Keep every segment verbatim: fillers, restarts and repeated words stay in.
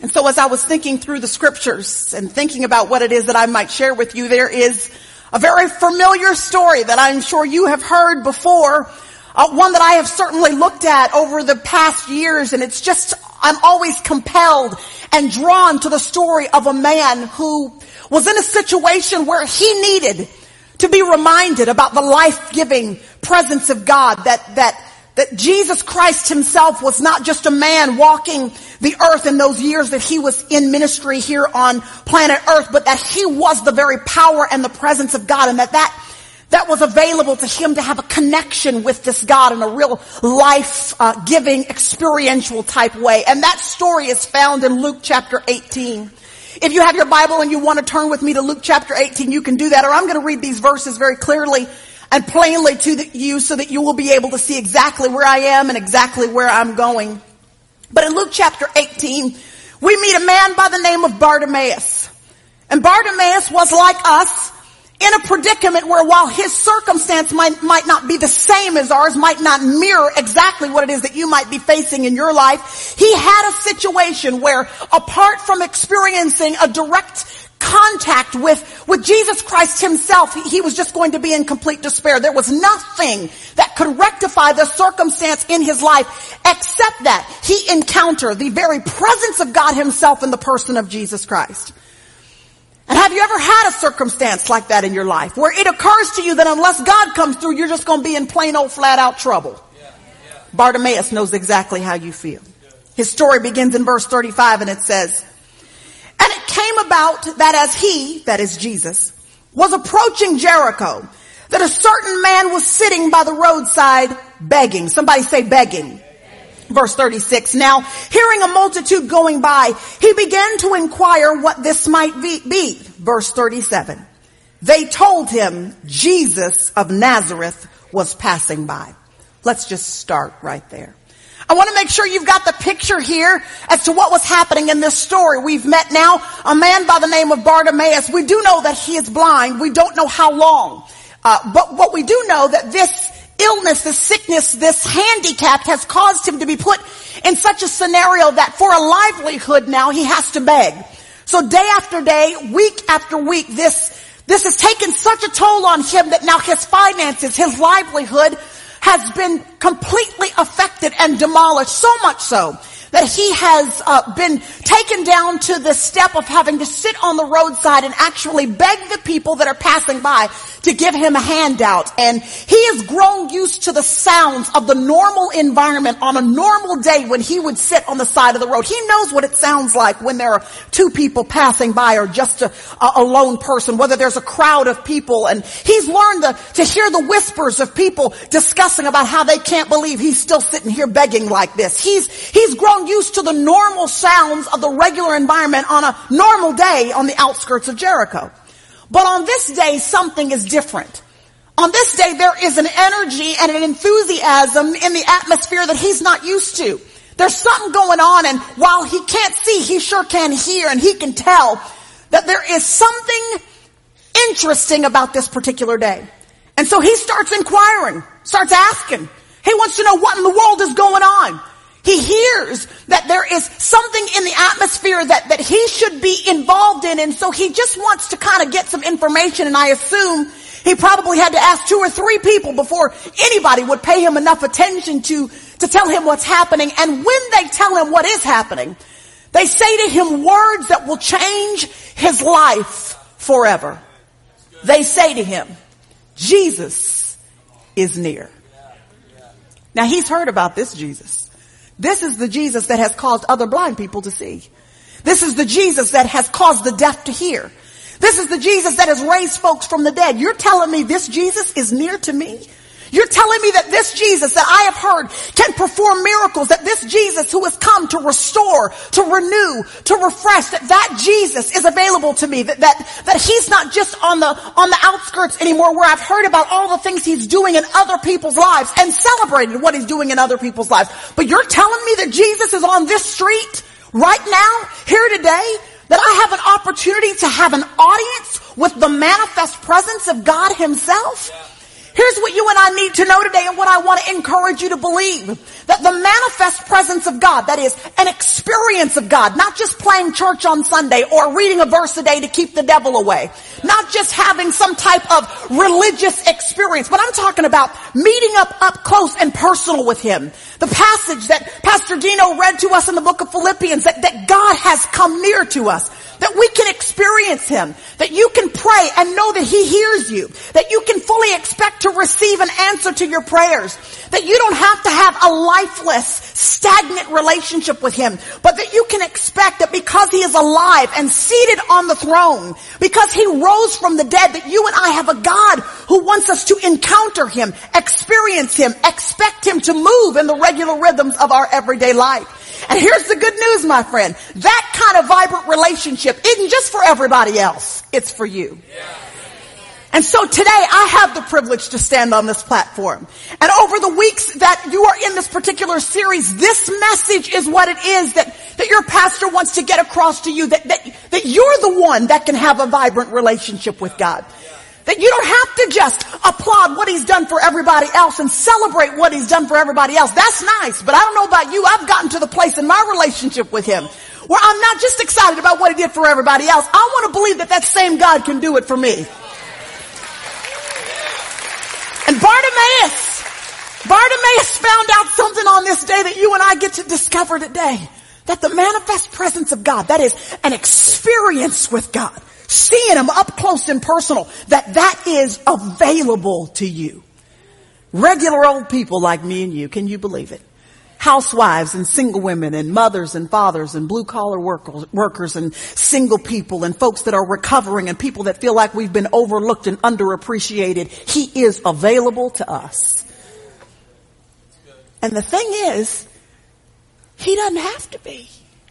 And so as I was thinking through the scriptures and thinking about what it is that I might share with you, there is a very familiar story that I'm sure you have heard before, uh, one that I have certainly looked at over the past years, and it's just, I'm always compelled and drawn to the story of a man who was in a situation where he needed to be reminded about the life-giving presence of God, that, that, that Jesus Christ himself was not just a man walking the earth in those years that he was in ministry here on planet Earth, but that he was the very power and the presence of God, and that that, that was available to him to have a connection with this God in a real life-giving, uh, experiential type way. And that story is found in Luke chapter eighteen. If you have your Bible and you want to turn with me to Luke chapter eighteen, you can do that, or I'm going to read these verses very clearly and plainly to the, you so that you will be able to see exactly where I am and exactly where I'm going. But in Luke chapter eighteen, we meet a man by the name of Bartimaeus. And Bartimaeus was like us in a predicament where, while his circumstance might, might not be the same as ours, might not mirror exactly what it is that you might be facing in your life, he had a situation where, apart from experiencing a direct contact with, with Jesus Christ himself, he, he was just going to be in complete despair. There was nothing that could rectify the circumstance in his life except that he encountered the very presence of God himself in the person of Jesus Christ. And have you ever had a circumstance like that in your life where it occurs to you that unless God comes through, you're just going to be in plain old flat out trouble? Yeah, yeah. Bartimaeus knows exactly how you feel. His story begins in verse thirty-five, and it says, "And it came about that as he," that is Jesus, "was approaching Jericho, that a certain man was sitting by the roadside begging." Somebody say begging. Verse thirty-six, "Now, hearing a multitude going by, he began to inquire what this might be." Verse thirty-seven, "They told him Jesus of Nazareth was passing by." Let's just start right there. I want to make sure you've got the picture here as to what was happening in this story. We've met now a man by the name of Bartimaeus. We do know that he is blind. We don't know how long. Uh, but what we do know that this illness, this sickness, this handicap has caused him to be put in such a scenario that for a livelihood now he has to beg. So day after day, week after week, this, this has taken such a toll on him that now his finances, his livelihood has been completely affected and demolished, so much so that he has uh, been taken down to the step of having to sit on the roadside and actually beg the people that are passing by to give him a handout. And he has grown used to the sounds of the normal environment on a normal day when he would sit on the side of the road. He knows what it sounds like when there are two people passing by, or just a, a lone person, whether there's a crowd of people. And he's learned to, to hear the whispers of people discussing about how they can't believe he's still sitting here begging like this. He's, he's grown used to the normal sounds of the regular environment on a normal day on the outskirts of Jericho. But on this day, something is different. On this day, there is an energy and an enthusiasm in the atmosphere that he's not used to. There's something going on, and while he can't see, he sure can hear, and he can tell that there is something interesting about this particular day. And so he starts inquiring, starts asking. He wants to know what in the world is going on. He hears that there is something in the atmosphere that, that he should be involved in, and so he just wants to kind of get some information, and I assume he probably had to ask two or three people before anybody would pay him enough attention to, to tell him what's happening. And when they tell him what is happening, they say to him words that will change his life forever. They say to him, Jesus is near. Now, he's heard about this Jesus. This is the Jesus that has caused other blind people to see. This is the Jesus that has caused the deaf to hear. This is the Jesus that has raised folks from the dead. You're telling me this Jesus is near to me? You're telling me that this Jesus that I have heard can perform miracles, that this Jesus who has come to restore, to renew, to refresh, that that Jesus is available to me, that, that, that he's not just on the, on the outskirts anymore, where I've heard about all the things he's doing in other people's lives and celebrated what he's doing in other people's lives. But you're telling me that Jesus is on this street right now, here today, that I have an opportunity to have an audience with the manifest presence of God himself? Here's what you and I need to know today and what I want to encourage you to believe. That the manifest presence of God, that is an experience of God, not just playing church on Sunday or reading a verse a day to keep the devil away. Not just having some type of religious experience, but I'm talking about meeting up up close and personal with Him. The passage that Pastor Dino read to us in the book of Philippians, that, that God has come near to us. That we can experience Him. That you can pray and know that He hears you. That you can fully expect to receive an answer to your prayers. That you don't have to have a lifeless, stagnant relationship with Him. But that you can expect that because He is alive and seated on the throne, because He rose from the dead, that you and I have a God who wants us to encounter Him, experience Him, expect Him to move in the regular rhythms of our everyday life. And here's the good news, my friend. That kind of vibrant relationship isn't just for everybody else. It's for you. And so today I have the privilege to stand on this platform. And over the weeks that you are in this particular series, this message is what it is that, that your pastor wants to get across to you. That, that, that you're the one that can have a vibrant relationship with God. That you don't have to just applaud what He's done for everybody else and celebrate what He's done for everybody else. That's nice, but I don't know about you. I've gotten to the place in my relationship with Him where I'm not just excited about what He did for everybody else. I want to believe that that same God can do it for me. And Bartimaeus, Bartimaeus found out something on this day that you and I get to discover today. That the manifest presence of God, that is an experience with God, seeing Him up close and personal, that that is available to you. Regular old people like me and you, can you believe it? Housewives and single women and mothers and fathers and blue collar workers, workers and single people and folks that are recovering and people that feel like we've been overlooked and underappreciated. He is available to us. And the thing is, He doesn't have to be.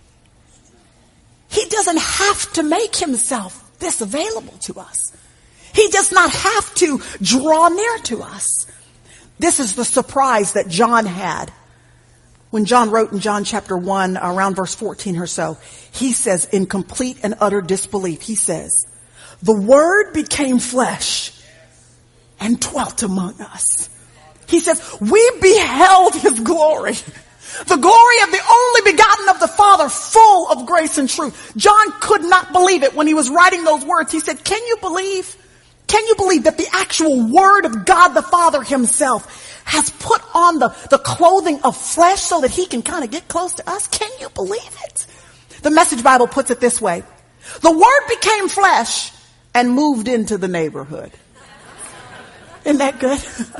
He doesn't have to make Himself this available to us. He does not have to draw near to us. This is the surprise that John had. When John wrote in John chapter one, around verse fourteen or so, he says in complete and utter disbelief, he says, the Word became flesh and dwelt among us. He says, we beheld His glory. The glory of the only begotten of the Father, full of grace and truth. John could not believe it when he was writing those words. He said, can you believe? Can you believe that the actual Word of God the Father Himself has put on the, the clothing of flesh so that He can kind of get close to us? Can you believe it? The Message Bible puts it this way. The Word became flesh and moved into the neighborhood. Isn't that good?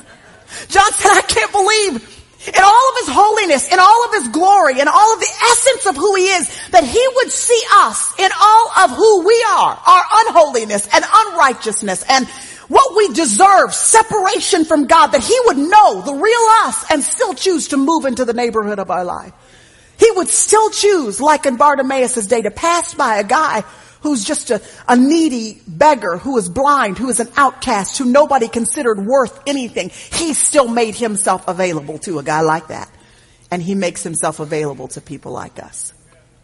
John said, I can't believe in all of His holiness, in all of His glory, in all of the essence of who He is, that He would see us in all of who we are, our unholiness and unrighteousness and what we deserve, separation from God, that He would know the real us and still choose to move into the neighborhood of our life. He would still choose, like in Bartimaeus' day, to pass by a guy who's just a, a needy beggar, who is blind, who is an outcast, who nobody considered worth anything. He still made Himself available to a guy like that. And He makes Himself available to people like us.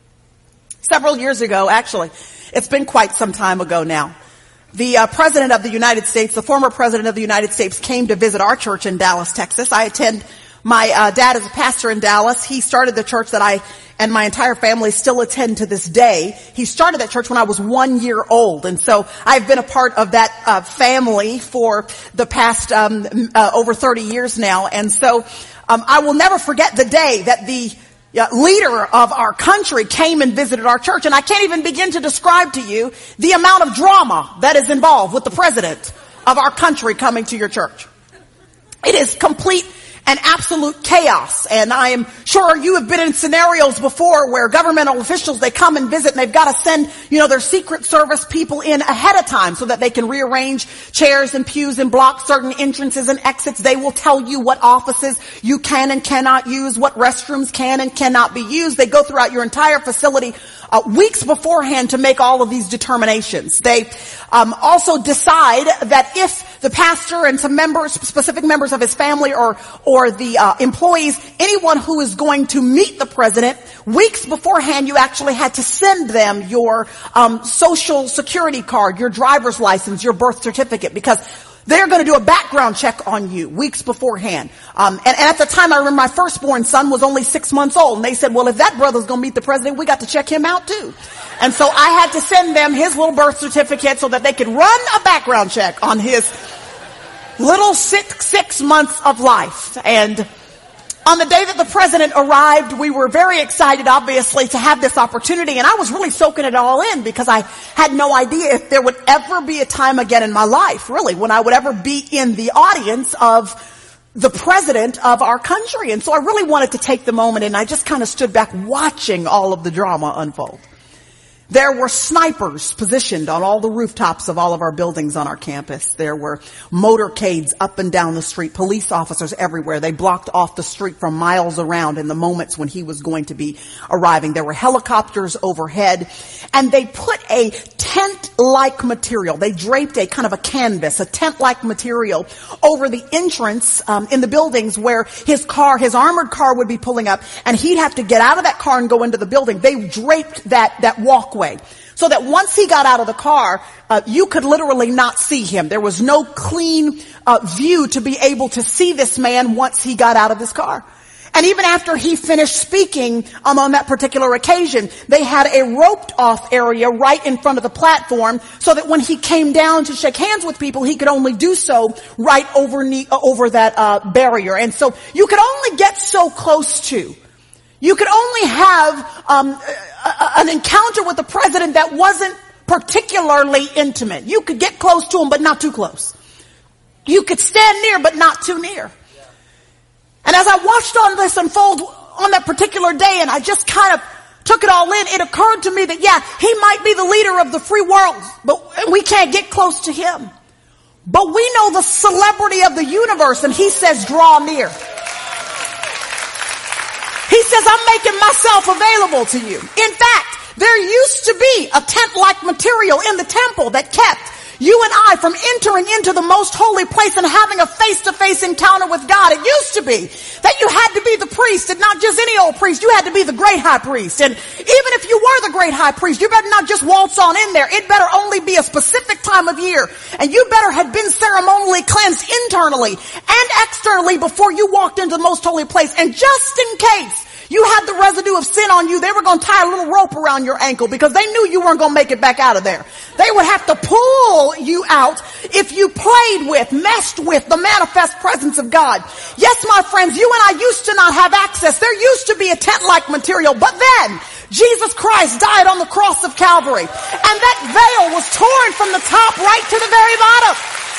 Several years ago, actually, it's been quite some time ago now, the uh, President of the United States, the former President of the United States, came to visit our church in Dallas, Texas. I attend, my uh, dad is a pastor in Dallas. He started the church that I and my entire family still attend to this day. He started that church when I was one year old. And so I've been a part of that uh, family for the past um, uh, over thirty years now. And so um, I will never forget the day that the uh, leader of our country came and visited our church. And I can't even begin to describe to you the amount of drama that is involved with the president of our country coming to your church. It is complete and absolute chaos. And I am sure you have been in scenarios before where governmental officials, they come and visit and they've got to send, you know, their Secret Service people in ahead of time so that they can rearrange chairs and pews and block certain entrances and exits. They will tell you what offices you can and cannot use, what restrooms can and cannot be used. They go throughout your entire facility Uh, weeks beforehand to make all of these determinations. They um, also decide that if the pastor and some members, specific members of his family or or the uh, employees, anyone who is going to meet the president weeks beforehand, you actually had to send them your um, social security card, your driver's license, your birth certificate, because they're going to do a background check on you weeks beforehand. Um, and, and at the time, I remember my firstborn son was only six months old. And they said, well, if that brother's going to meet the president, we got to check him out too. And so I had to send them his little birth certificate so that they could run a background check on his little six, six months of life. And on the day that the president arrived, we were very excited, obviously, to have this opportunity. And I was really soaking it all in because I had no idea if there would ever be a time again in my life, really, when I would ever be in the audience of the president of our country. And so I really wanted to take the moment, and I just kind of stood back watching all of the drama unfold. There were snipers positioned on all the rooftops of all of our buildings on our campus. There were motorcades up and down the street, police officers everywhere. They blocked off the street from miles around in the moments when he was going to be arriving. There were helicopters overhead, and they put a tent-like material. They draped a kind of a canvas, a tent-like material over the entrance um, in the buildings where his car, his armored car would be pulling up, and he'd have to get out of that car and go into the building. They draped that, that walkway, so that once he got out of the car, uh, you could literally not see him. There was no clean uh, view to be able to see this man once he got out of his car. And even after he finished speaking um, on that particular occasion, they had a roped off area right in front of the platform so that when he came down to shake hands with people, he could only do so right over, uh, over that uh, barrier. And so you could only get so close to. You could only have um, a, a, an encounter with the president that wasn't particularly intimate. You could get close to him, but not too close. You could stand near, but not too near. And as I watched on this unfold on that particular day, and I just kind of took it all in, it occurred to me that, yeah, he might be the leader of the free world, but we can't get close to him. But we know the celebrity of the universe, and he says, draw near. He says, I'm making myself available to you. In fact, there used to be a tent-like material in the temple that kept you and I from entering into the most holy place and having a face-to-face encounter with God. It used to be that you had to be the priest, and not just any old priest. You had to be the great high priest. And even if you were the great high priest, you better not just waltz on in there. It better only be a specific time of year. And you better have been ceremonially cleansed internally and externally before you walked into the most holy place. And just in case you had the residue of sin on you, they were going to tie a little rope around your ankle because they knew you weren't going to make it back out of there. They would have to pull you out if you played with, messed with the manifest presence of God. Yes, my friends, you and I used to not have access. There used to be a tent-like material, but then Jesus Christ died on the cross of Calvary, and that veil was torn from the top right to the very bottom.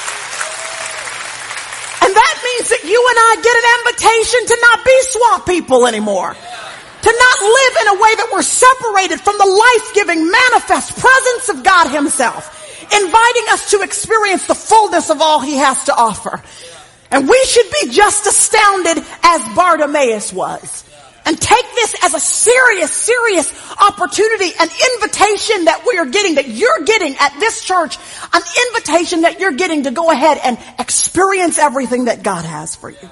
And that means that you and I get an invitation to not be swamp people anymore. To not live in a way that we're separated from the life-giving, manifest presence of God himself, inviting us to experience the fullness of all he has to offer. And we should be just astounded as Bartimaeus was. And take this as a serious, serious opportunity, an invitation that we are getting, that you're getting at this church, an invitation that you're getting to go ahead and experience everything that God has for you.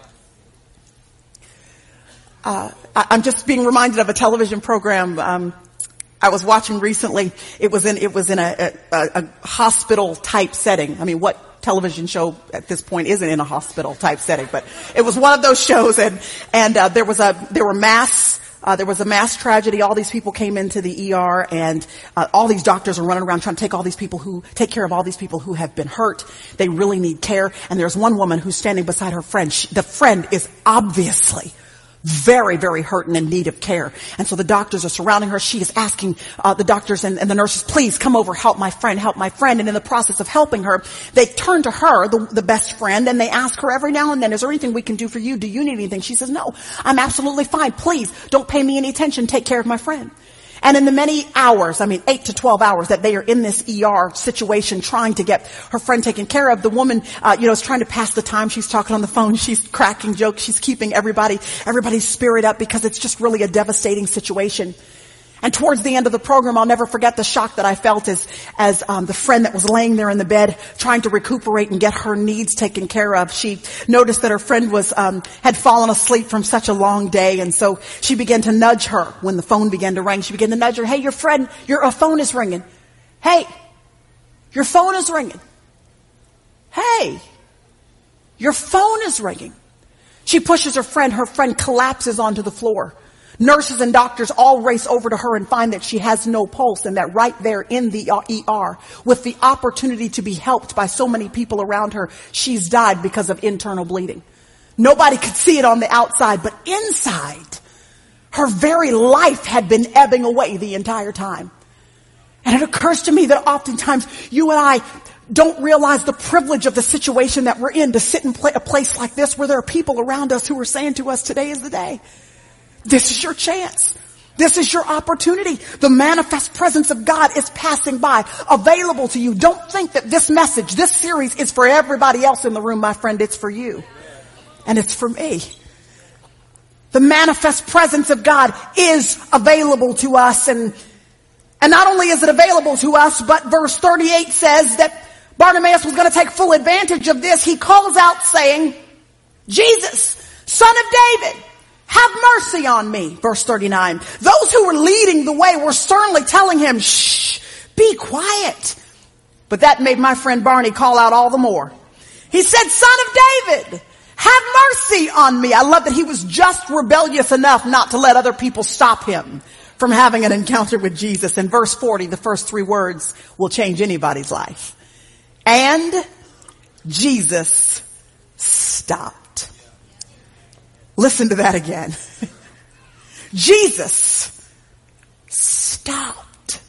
Uh, I'm just being reminded of a television program um, I was watching recently. It was in it was in a, a, a hospital type setting. I mean, what television show at this point isn't in a hospital type setting? But it was one of those shows, and and uh, there was a there were mass. Uh, there was a mass tragedy. All these people came into the E R, and uh, all these doctors are running around trying to take all these people who take care of all these people who have been hurt. They really need care. And there's one woman who's standing beside her friend. She, the friend is obviously very, very hurt and in need of care. And so the doctors are surrounding her. She is asking uh, the doctors and, and the nurses, please come over, help my friend, help my friend. And in the process of helping her, they turn to her, the, the best friend, and they ask her every now and then, is there anything we can do for you? Do you need anything? She says, no, I'm absolutely fine. Please don't pay me any attention. Take care of my friend. And in the many hours, I mean eight to twelve hours that they are in this E R situation trying to get her friend taken care of, the woman, uh, you know, is trying to pass the time. She's talking on the phone. She's cracking jokes. She's keeping everybody, everybody's spirit up because it's just really a devastating situation. And towards the end of the program, I'll never forget the shock that I felt as, as um, the friend that was laying there in the bed trying to recuperate and get her needs taken care of. She noticed that her friend was, um, had fallen asleep from such a long day. And so she began to nudge her when the phone began to ring. She began to nudge her. Hey, your friend, your uh, phone is ringing. Hey, your phone is ringing. Hey, your phone is ringing. She pushes her friend. Her friend collapses onto the floor. Nurses and doctors all race over to her and find that she has no pulse, and that right there in the E R, with the opportunity to be helped by so many people around her, she's died because of internal bleeding. Nobody could see it on the outside, but inside, her very life had been ebbing away the entire time. And it occurs to me that oftentimes you and I don't realize the privilege of the situation that we're in, to sit in a place like this where there are people around us who are saying to us, today is the day. This is your chance. This is your opportunity. The manifest presence of God is passing by, available to you. Don't think that this message, this series is for everybody else in the room, my friend. It's for you. And it's for me. The manifest presence of God is available to us. And, and not only is it available to us, but verse thirty-eight says that Bartimaeus was going to take full advantage of this. He calls out saying, Jesus, Son of David, have mercy on me. Verse thirty-nine. Those who were leading the way were sternly telling him, shh, be quiet. But that made my friend Barney call out all the more. He said, Son of David, have mercy on me. I love that he was just rebellious enough not to let other people stop him from having an encounter with Jesus. In verse forty, the first three words will change anybody's life. And Jesus stopped. Listen to that again. Jesus stopped.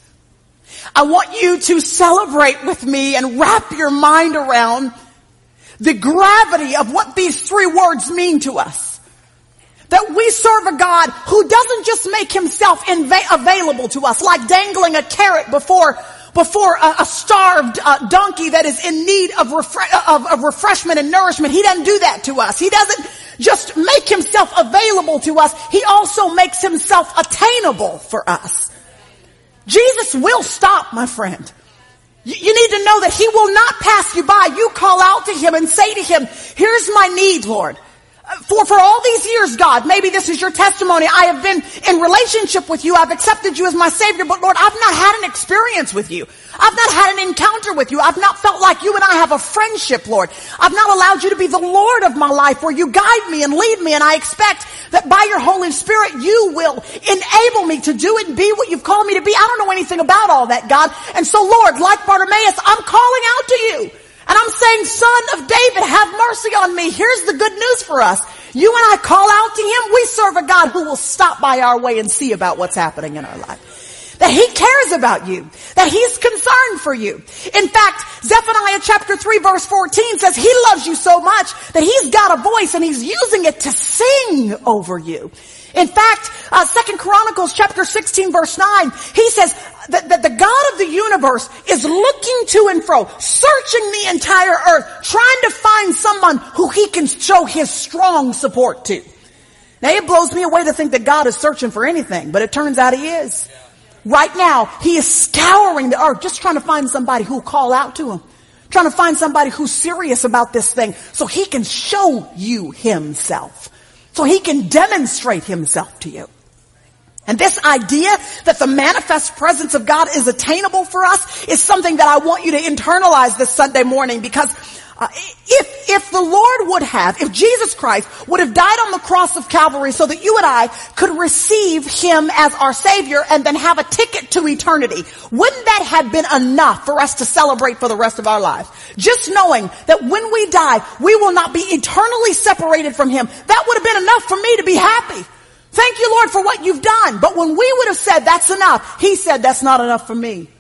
I want you to celebrate with me and wrap your mind around the gravity of what these three words mean to us. That we serve a God who doesn't just make himself inva- available to us, like dangling a carrot before before a, a starved uh, donkey that is in need of, refre- of, of refreshment and nourishment. He doesn't do that to us. He doesn't just make himself available to us. He also makes himself attainable for us. Jesus will stop, my friend. You, you need to know that he will not pass you by. You call out to him and say to him, here's my need, Lord. For, for all these years, God, maybe this is your testimony. I have been in relationship with you. I've accepted you as my Savior, but Lord, I've not had an experience with you. I've not had an encounter with you. I've not felt like you and I have a friendship, Lord. I've not allowed you to be the Lord of my life, where you guide me and lead me, and I expect that by your Holy Spirit, you will enable me to do it and be what you've called me to be. I don't know anything about all that, God. And so, Lord, like Bartimaeus, I'm calling out to you. And I'm saying, Son of David, have mercy on me. Here's the good news for us. You and I call out to him. We serve a God who will stop by our way and see about what's happening in our life. That he cares about you. That he's concerned for you. In fact, Zephaniah chapter three verse fourteen says he loves you so much that he's got a voice and he's using it to sing over you. In fact, uh, Second Chronicles chapter sixteen verse nine, he says that, that the God of the universe is looking to and fro, searching the entire earth, trying to find someone who he can show his strong support to. Now, it blows me away to think that God is searching for anything, but it turns out he is. Right now, he is scouring the earth, just trying to find somebody who will call out to him. Trying to find somebody who's serious about this thing so he can show you himself. So he can demonstrate himself to you. And this idea that the manifest presence of God is attainable for us is something that I want you to internalize this Sunday morning, because uh, if, if the Lord would have, if Jesus Christ would have died on the cross of Calvary so that you and I could receive him as our Savior and then have a ticket to eternity, wouldn't that have been enough for us to celebrate for the rest of our lives? Just knowing that when we die, we will not be eternally separated from him. That would have been enough for me to be happy. Thank you, Lord, for what you've done. But when we would have said that's enough, he said that's not enough for me.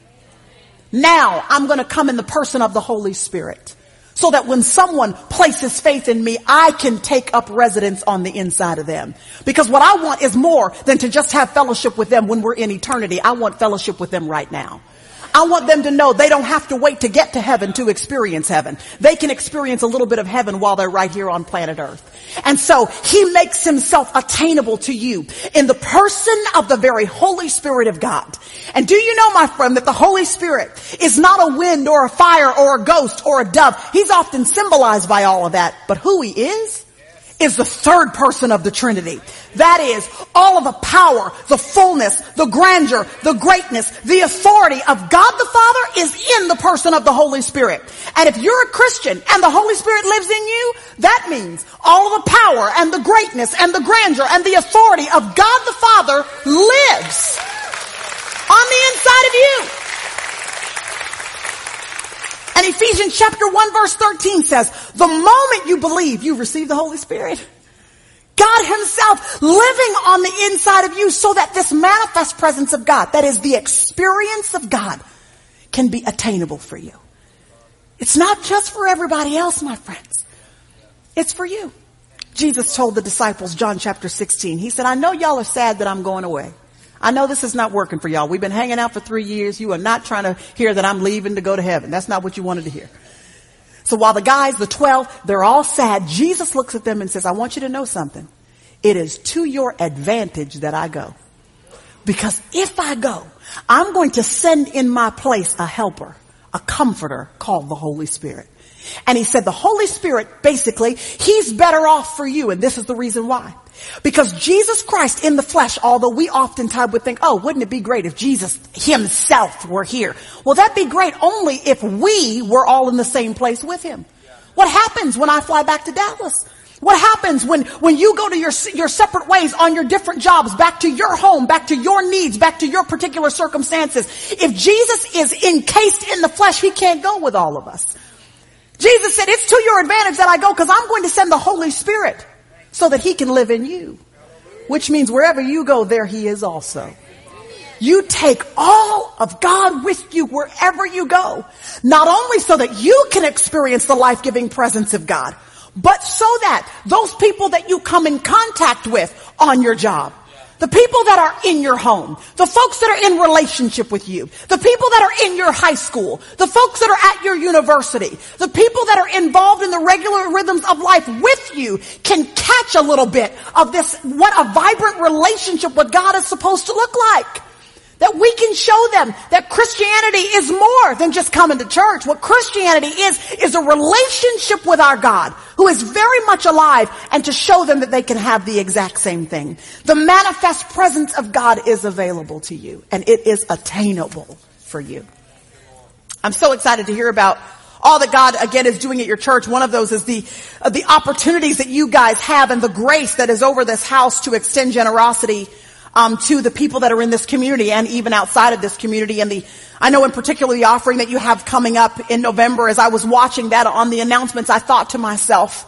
Now I'm going to come in the person of the Holy Spirit, so that when someone places faith in me, I can take up residence on the inside of them. Because what I want is more than to just have fellowship with them when we're in eternity. I want fellowship with them right now. I want them to know they don't have to wait to get to heaven to experience heaven. They can experience a little bit of heaven while they're right here on planet Earth. And so he makes himself attainable to you in the person of the very Holy Spirit of God. And do you know, my friend, that the Holy Spirit is not a wind or a fire or a ghost or a dove. He's often symbolized by all of that. But who he is, is the third person of the Trinity. That is, all of the power, the fullness, the grandeur, the greatness, the authority of God the Father is in the person of the Holy Spirit. And if you're a Christian and the Holy Spirit lives in you, that means all of the power and the greatness and the grandeur and the authority of God the Father lives on the inside of you. And Ephesians chapter one verse thirteen says, the moment you believe, you receive the Holy Spirit. God himself living on the inside of you so that this manifest presence of God, that is the experience of God, can be attainable for you. It's not just for everybody else, my friends. It's for you. Jesus told the disciples, John chapter sixteen, he said, I know y'all are sad that I'm going away. I know this is not working for y'all. We've been hanging out for three years. You are not trying to hear that I'm leaving to go to heaven. That's not what you wanted to hear. So while the guys, the twelve, they're all sad, Jesus looks at them and says, I want you to know something. It is to your advantage that I go. Because if I go, I'm going to send in my place a helper, a comforter called the Holy Spirit. And he said the Holy Spirit, basically, he's better off for you. And this is the reason why. Because Jesus Christ in the flesh, although we oftentimes would think, oh, wouldn't it be great if Jesus himself were here? Well, that'd be great only if we were all in the same place with him. What happens when I fly back to Dallas? What happens when, when you go to your, your separate ways on your different jobs, back to your home, back to your needs, back to your particular circumstances? If Jesus is encased in the flesh, he can't go with all of us. Jesus said, it's to your advantage that I go because I'm going to send the Holy Spirit so that he can live in you. Which means wherever you go, there he is also. You take all of God with you wherever you go. Not only so that you can experience the life-giving presence of God, but so that those people that you come in contact with on your job, the people that are in your home, the folks that are in relationship with you, the people that are in your high school, the folks that are at your university, the people that are involved in the regular rhythms of life with you can catch a little bit of this, what a vibrant relationship with God is supposed to look like. That we can show them that Christianity is more than just coming to church. What Christianity is, is a relationship with our God who is very much alive, and to show them that they can have the exact same thing. The manifest presence of God is available to you, and it is attainable for you. I'm so excited to hear about all that God, again, is doing at your church. One of those is the, uh, the opportunities that you guys have and the grace that is over this house to extend generosity Um, to the people that are in this community and even outside of this community. And the, I know in particular the offering that you have coming up in November. As I was watching that on the announcements, I thought to myself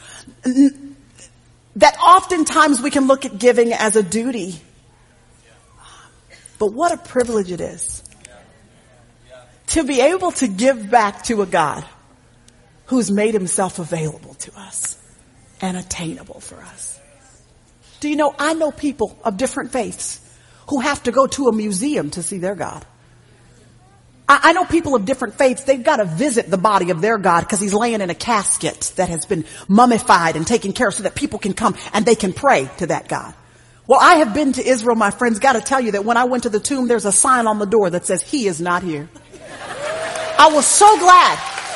that oftentimes we can look at giving as a duty. But what a privilege it is to be able to give back to a God who's made himself available to us and attainable for us. Do you know, I know people of different faiths who have to go to a museum to see their God. I, I know people of different faiths, they've got to visit the body of their God because he's laying in a casket that has been mummified and taken care of so that people can come and they can pray to that God. Well, I have been to Israel, my friends. Got to tell you that when I went to the tomb, there's a sign on the door that says, he is not here. I was so glad.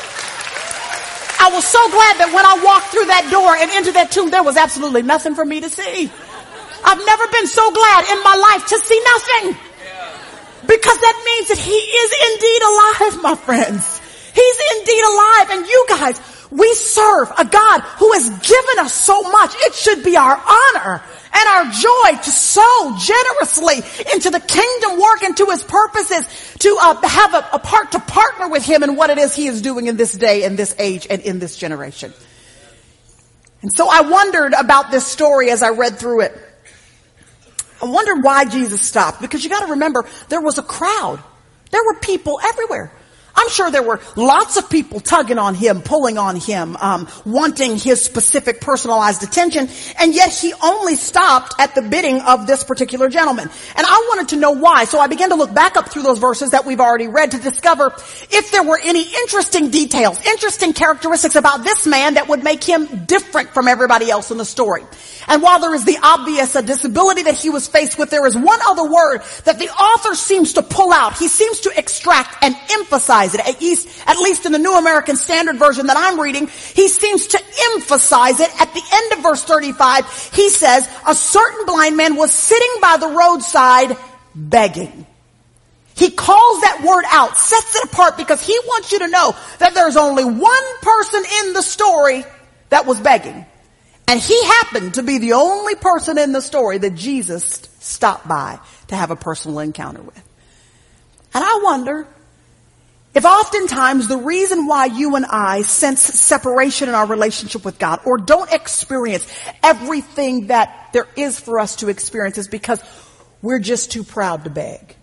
I was so glad that when I walked through that door and into that tomb, there was absolutely nothing for me to see. I've never been so glad in my life to see nothing. Because that means that he is indeed alive, my friends. He's indeed alive. And you guys, we serve a God who has given us so much. It should be our honor and our joy to sow generously into the kingdom work and to his purposes, to uh, have a, a part to partner with him in what it is he is doing in this day, in this age, and in this generation. And so I wondered about this story as I read through it. I wondered why Jesus stopped, because you got to remember there was a crowd. There were people everywhere. I'm sure there were lots of people tugging on him, pulling on him, um, wanting his specific personalized attention, and yet he only stopped at the bidding of this particular gentleman. And I wanted to know why, so I began to look back up through those verses that we've already read to discover if there were any interesting details, interesting characteristics about this man that would make him different from everybody else in the story. And while there is the obvious uh, disability that he was faced with, there is one other word that the author seems to pull out. He seems to extract and emphasize it, at least, at least in the New American Standard Version that I'm reading. He seems to emphasize it. At the end of verse thirty-five, he says, a certain blind man was sitting by the roadside begging. He calls that word out, sets it apart, because he wants you to know that there's only one person in the story that was begging. And he happened to be the only person in the story that Jesus stopped by to have a personal encounter with. And I wonder if oftentimes the reason why you and I sense separation in our relationship with God, or don't experience everything that there is for us to experience, is because we're just too proud to beg.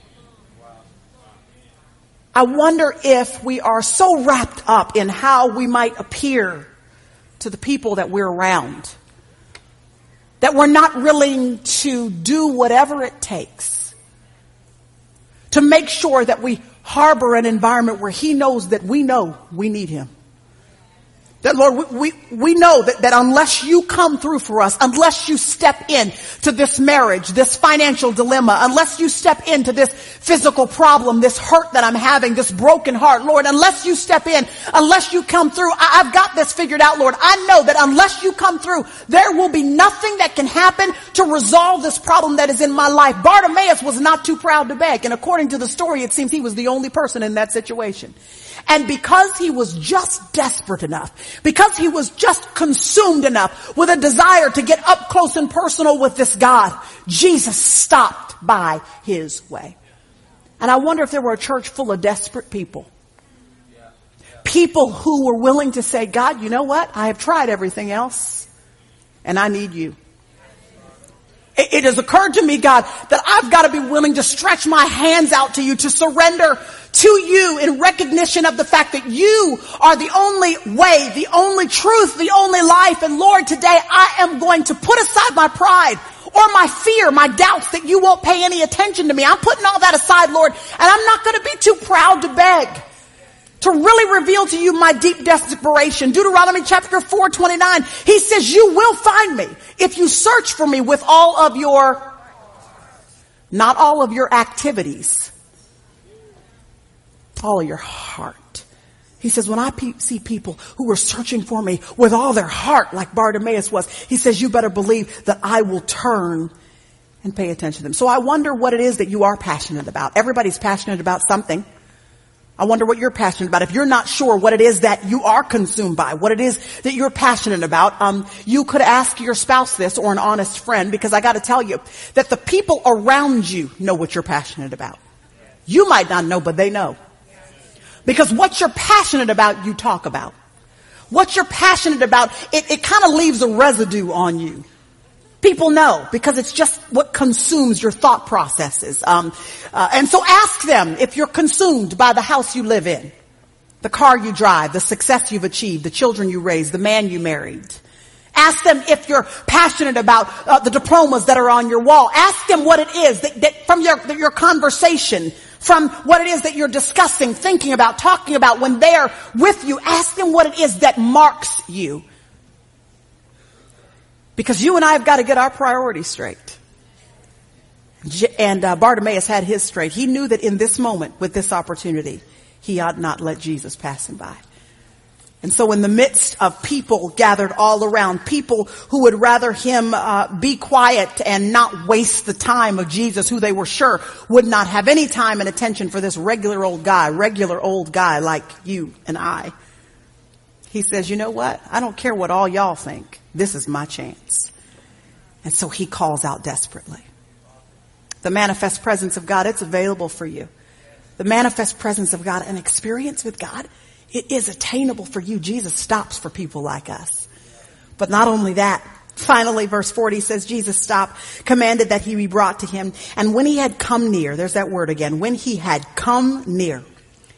I wonder if we are so wrapped up in how we might appear to the people that we're around, that we're not willing to do whatever it takes to make sure that we harbor an environment where he knows that we know we need him. That, Lord, we, we, we know that, that unless you come through for us, unless you step in to this marriage, this financial dilemma, unless you step into this physical problem, this hurt that I'm having, this broken heart, Lord, unless you step in, unless you come through, I, I've got this figured out, Lord. I know that unless you come through, there will be nothing that can happen to resolve this problem that is in my life. Bartimaeus was not too proud to beg, and according to the story, it seems he was the only person in that situation. And because he was just desperate enough, because he was just consumed enough with a desire to get up close and personal with this God, Jesus stopped by his way. And I wonder if there were a church full of desperate people. People who were willing to say, God, you know what? I have tried everything else, and I need you. It has occurred to me, God, that I've got to be willing to stretch my hands out to you, to surrender to you in recognition of the fact that you are the only way, the only truth, the only life. And Lord, today I am going to put aside my pride or my fear, my doubts that you won't pay any attention to me. I'm putting all that aside, Lord, and I'm not going to be too proud to beg, to really reveal to you my deep desperation. Deuteronomy chapter four twenty-nine, he says, you will find me if you search for me with all of your, not all of your activities, all of your heart. He says, when I pe- see people who are searching for me with all their heart, like Bartimaeus was, he says, you better believe that I will turn and pay attention to them. So I wonder what it is that you are passionate about. Everybody's passionate about something. I wonder what you're passionate about. If you're not sure what it is that you are consumed by, what it is that you're passionate about, um, you could ask your spouse this, or an honest friend, because I got to tell you that the people around you know what you're passionate about. You might not know, but they know. Because what you're passionate about, you talk about. What you're passionate about, it, it kind of leaves a residue on you. People know, because it's just what consumes your thought processes. Um, uh, and so ask them if you're consumed by the house you live in, the car you drive, the success you've achieved, the children you raised, the man you married. Ask them if you're passionate about uh, the diplomas that are on your wall. Ask them what it is that, that from your, your conversation, from what it is that you're discussing, thinking about, talking about when they're with you. Ask them what it is that marks you. Because you and I have got to get our priorities straight. And uh, Bartimaeus had his straight. He knew that in this moment, with this opportunity, he ought not let Jesus pass him by. And so in the midst of people gathered all around, people who would rather him uh, be quiet and not waste the time of Jesus, who they were sure would not have any time and attention for this regular old guy, regular old guy like you and I. He says, you know what? I don't care what all y'all think. This is my chance. And so he calls out desperately. The manifest presence of God, it's available for you. The manifest presence of God, an experience with God, it is attainable for you. Jesus stops for people like us. But not only that, finally, verse forty says, Jesus stopped, commanded that he be brought to him. And when he had come near, there's that word again, when he had come near,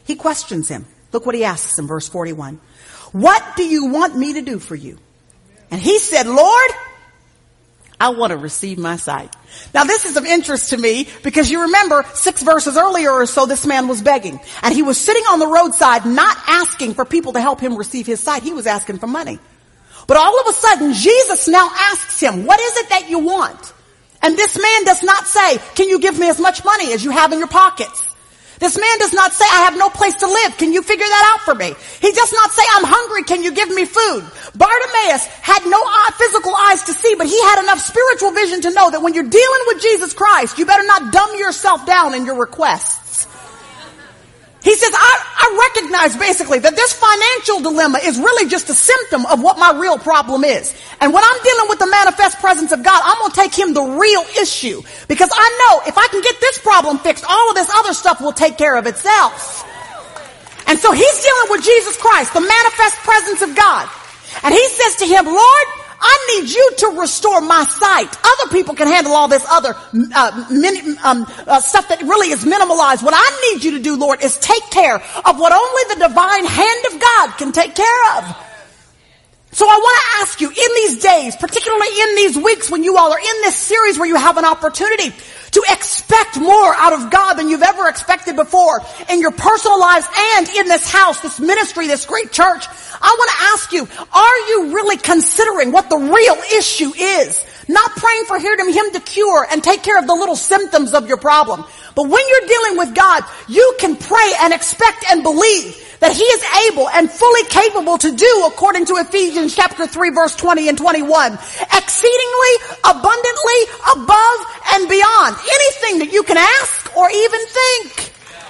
He questions him. Look what he asks in verse forty-one. What do you want me to do for you? And he said, Lord, I want to receive my sight. Now this is of interest to me because you remember six verses earlier or so this man was begging. And he was sitting on the roadside not asking for people to help him receive his sight. He was asking for money. But all of a sudden Jesus now asks him, what is it that you want? And this man does not say, can you give me as much money as you have in your pockets? This man does not say, I have no place to live. Can you figure that out for me? He does not say, I'm hungry. Can you give me food? Bartimaeus had no physical eyes to see, but he had enough spiritual vision to know that when you're dealing with Jesus Christ, you better not dumb yourself down in your requests. He says, I, I recognize basically that this financial dilemma is really just a symptom of what my real problem is. And when I'm dealing with the manifest presence of God, I'm going to take him the real issue. Because I know if I can get this problem fixed, all of this other stuff will take care of itself. And so he's dealing with Jesus Christ, the manifest presence of God. And he says to him, Lord, I need you to restore my sight. Other people can handle all this other uh, min, um, uh, stuff that really is minimalized. What I need you to do, Lord, is take care of what only the divine hand of God can take care of. So I want to ask you, in these days, particularly in these weeks when you all are in this series where you have an opportunity to expect more out of God than you've ever expected before in your personal lives and in this house, this ministry, this great church, I want to ask you, are you really considering what the real issue is? Not praying for him to cure and take care of the little symptoms of your problem. But when you're dealing with God, you can pray and expect and believe that he is able and fully capable to do, according to Ephesians chapter three, verse twenty and twenty-one, exceedingly, abundantly, above and beyond anything that you can ask or even think.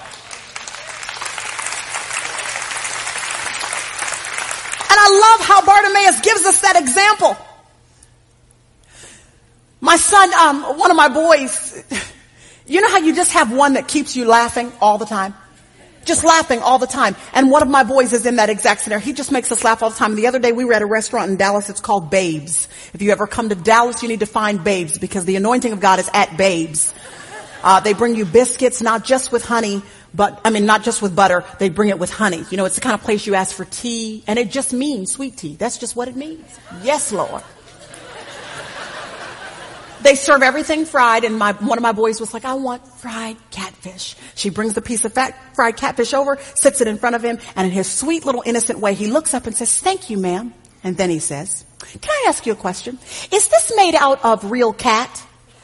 And I love how Bartimaeus gives us that example. My son, um, one of my boys, you know how you just have one that keeps you laughing all the time? Just laughing all the time. And one of my boys is in that exact scenario. He just makes us laugh all the time. The other day we were at a restaurant in Dallas. It's called Babes. If you ever come to Dallas, you need to find Babes because the anointing of God is at Babes. Uh, they bring you biscuits, not just with honey, but, I mean, not just with butter. They bring it with honey. You know, it's the kind of place you ask for tea, and it just means sweet tea. That's just what it means. Yes, Lord. They serve everything fried, and my, one of my boys was like, I want fried catfish. She brings the piece of fat, fried catfish over, sits it in front of him, and in his sweet little innocent way, he looks up and says, thank you, ma'am. And then he says, can I ask you a question? Is this made out of real cat?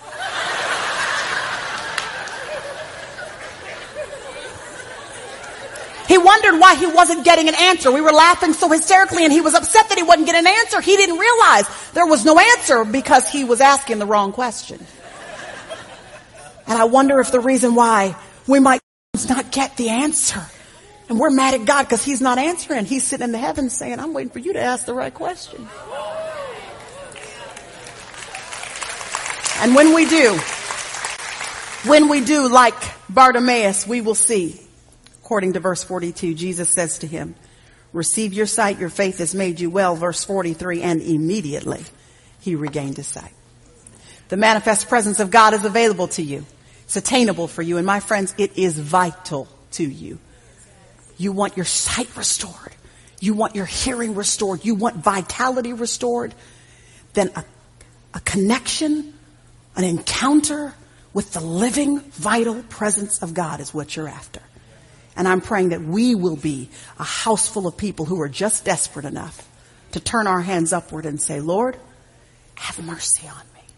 He wondered why he wasn't getting an answer. We were laughing so hysterically and he was upset that he wasn't getting an answer. He didn't realize there was no answer because he was asking the wrong question. And I wonder if the reason why we might not get the answer and we're mad at God because he's not answering. He's sitting in the heavens saying, I'm waiting for you to ask the right question. And when we do, when we do like Bartimaeus, we will see. According to verse forty-two, Jesus says to him, receive your sight, your faith has made you well. Verse forty-three, and immediately he regained his sight. The manifest presence of God is available to you. It's attainable for you. And my friends, it is vital to you. You want your sight restored. You want your hearing restored. You want vitality restored. Then a, a connection, an encounter with the living, vital presence of God is what you're after. And I'm praying that we will be a house full of people who are just desperate enough to turn our hands upward and say, Lord, have mercy on me.